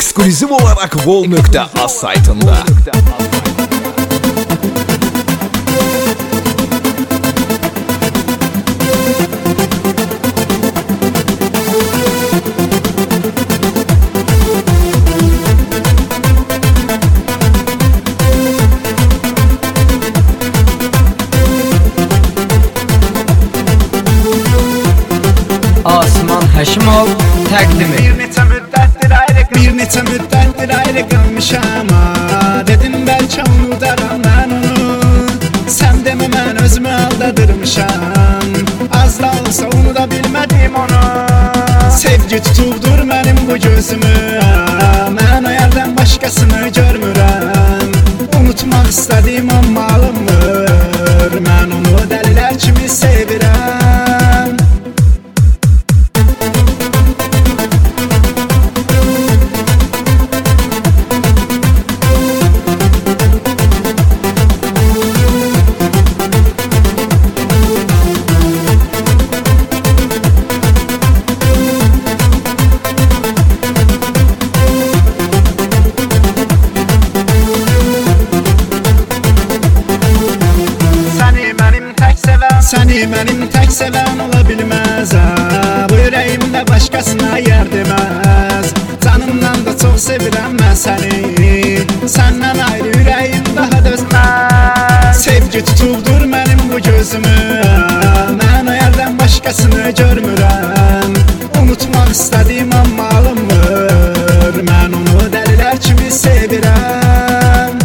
eksklüziv olarak vol.az saytında. Osman Həşimov təqdimi. Bir neçə müddətdir ayrı qalmışam. Dedim bəlkə unudaram mən onu. Sən demə mən özümü aldadırmışam. Az da olsa unuda bilmədim onu. Sevgi tutubdur mənim bu gözümü. Mən o yerdən başqasını görmürəm. Unutmaq istədim amma alınmır. Mən onu dəlilər kimi sevirəm. Səni mənim tək sevən ola bilməz. Bu ürəyimdə başqasına yer deməz. Canımdan da çox sevirəm mən səni. Səndən ayrı ürəyim daha dözməz. Sevgi tutubdur mənim bu gözümü. Mən o yerdən başqasını görmürəm. Unutmaq istədim amma alınmır. Mən onu dəlilər kimi sevirəm.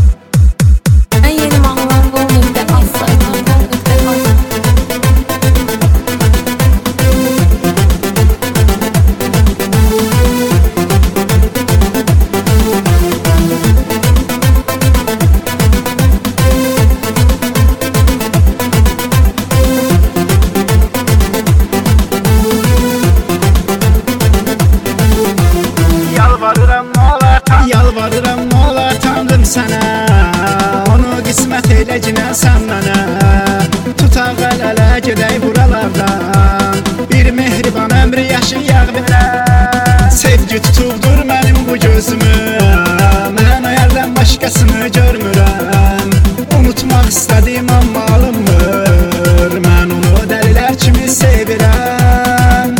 Yalvarıram nə olar tanrım sənə. Onu qismət elə ginən sən mənə. Tutaq əl-ələ gedək buralardan. Bir mehriban ömrü yaşayaq belə. Sevgi tutubdur mənim bu gözümü. Mən o yerdən başqasını görmürəm. Unutmaq istədim amma alınmır. Mən onu dəlilər kimi sevirəm.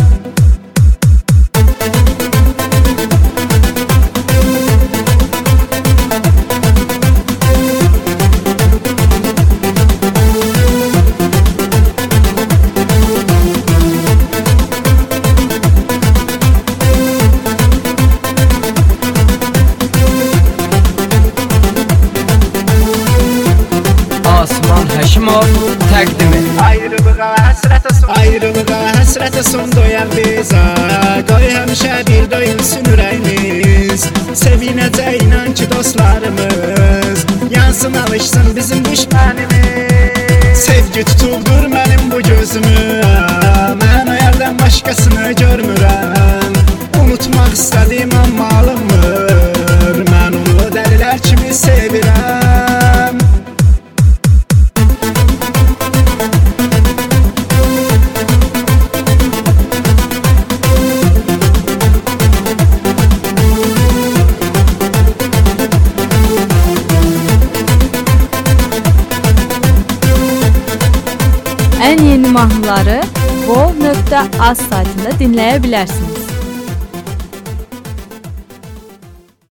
Osman Həşimov təqdimi. Ayrılığa həsrətə son doyar bizə. Qoy həmişə bir doyulsun ürəyimiz. Sevinəcək inan ki dostlarımız. Yansın alışsın bizim düşmənimiz. Sevgi tutubdur mənim bu gözümü. Mən o yerdən başqasını görmürəm. Unutmaq istədim amma alınmır. Mən onu dəlilər kimi sevirəm. Ən yeni mahnıları vol.az saytında dinləyə bilərsiniz.